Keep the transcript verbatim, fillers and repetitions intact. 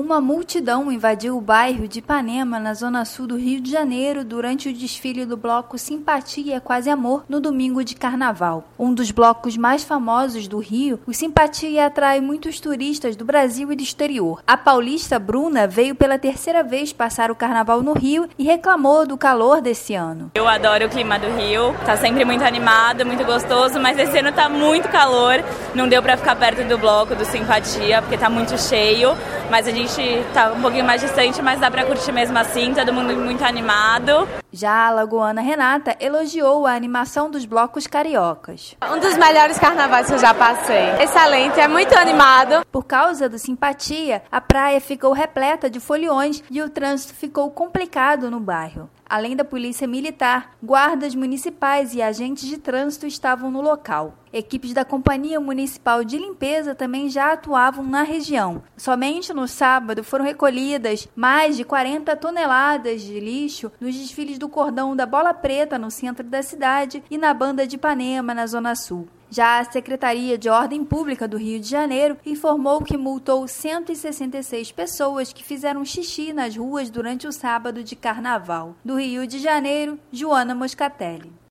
Uma multidão invadiu o bairro de Ipanema, na zona sul do Rio de Janeiro, durante o desfile do bloco Simpatia Quase Amor, no domingo de carnaval. Um dos blocos mais famosos do Rio, o Simpatia atrai muitos turistas do Brasil e do exterior. A paulista Bruna veio pela terceira vez passar o carnaval no Rio e reclamou do calor desse ano. Eu adoro o clima do Rio, tá sempre muito animado, muito gostoso, mas esse ano tá muito calor, não deu pra ficar perto do bloco do Simpatia, porque tá muito cheio, mas a gente tá um pouquinho mais distante, mas dá pra curtir mesmo assim, todo mundo muito animado. Já a alagoana Renata elogiou a animação dos blocos cariocas. Um dos melhores carnavais que eu já passei. Excelente, é muito animado. Por causa do Simpatia, a praia ficou repleta de foliões e o trânsito ficou complicado no bairro. Além da polícia militar, guardas municipais e agentes de trânsito estavam no local. Equipes da Companhia Municipal de Limpeza também já atuavam na região. Somente no sábado foram recolhidas mais de quarenta toneladas de lixo nos desfiles do Cordão da Bola Preta no centro da cidade e na Banda de Ipanema, na Zona Sul. Já a Secretaria de Ordem Pública do Rio de Janeiro informou que multou cento e sessenta e seis pessoas que fizeram xixi nas ruas durante o sábado de carnaval. Do Rio de Janeiro, Joana Moscatelli.